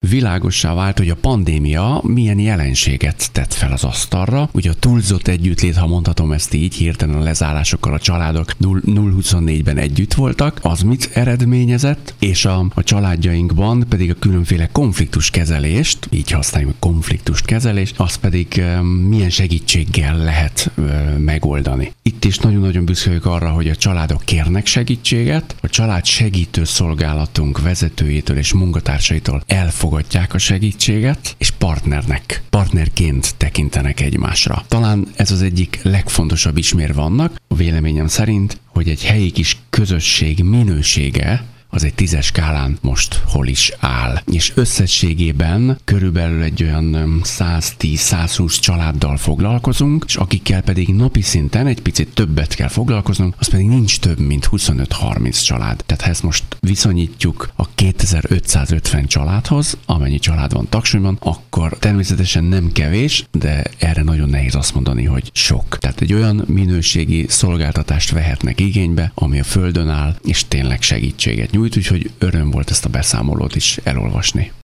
világossá vált, hogy a pandémia milyen jelenséget tett fel az asztalra. Ugye a túlzott együttlét, ha mondhatom ezt így, hirtelen a lezárásokkal a családok 0-24-ben együtt voltak, az mit eredményezett, és a családjainkban pedig a különféle konfliktuskezelést, így használjuk a konfliktuskezelést, az pedig milyen segítséggel lehet megoldani. Itt is nagyon-nagyon büszke vagyok arra, hogy a családok kérnek segítséget, a család segítő szolgálatunk vezetőjétől és munkatársaitól elfogadják a segítséget, és partnerként tekintenek egymásra. Talán ez az egyik legfontosabb ismérve annak, a véleményem szerint, hogy egy helyi kis közösség minősége az egy 10-es skálán most hol is áll. És összességében körülbelül egy olyan 110-120 családdal foglalkozunk, és akikkel pedig napi szinten egy picit többet kell foglalkoznunk, az pedig nincs több, mint 25-30 család. Tehát ha ezt most viszonyítjuk a 2550 családhoz, amennyi család van Taksonyban, akkor természetesen nem kevés, de erre nagyon nehéz azt mondani, hogy sok. Tehát egy olyan minőségi szolgáltatást vehetnek igénybe, ami a földön áll, és tényleg segítséget nyújt, úgyhogy öröm volt ezt a beszámolót is elolvasni.